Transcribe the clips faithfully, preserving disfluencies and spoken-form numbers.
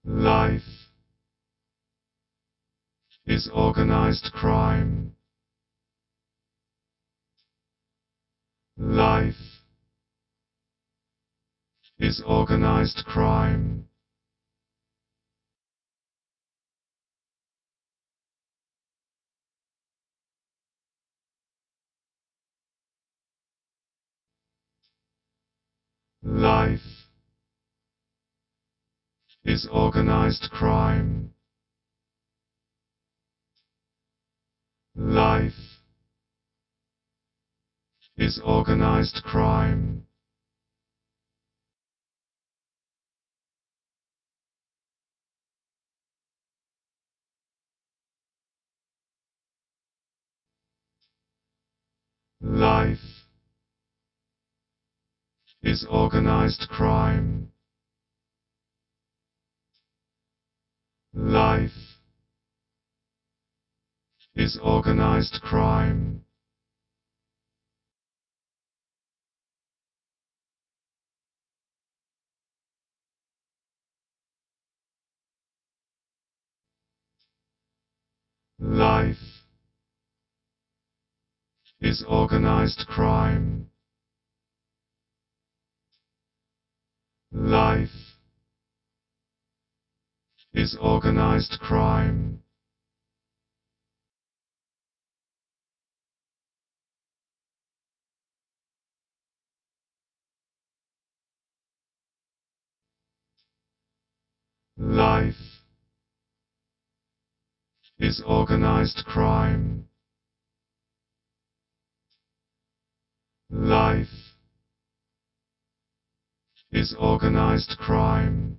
Life is organized crime. Life is organized crime. Life is organized crime. Life is organized crime. Life is organized crime. Life is organized crime. Life is organized crime. Life is organized crime. Life is organized crime. Life is organized crime.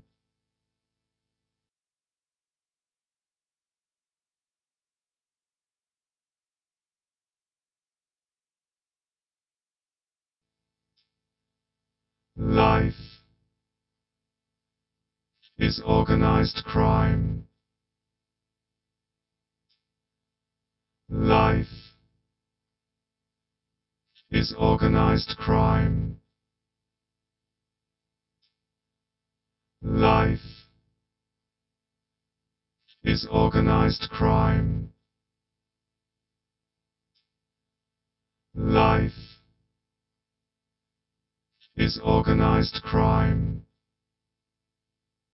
Life is organized crime. Life is organized crime. Life is organized crime. Life is organized crime.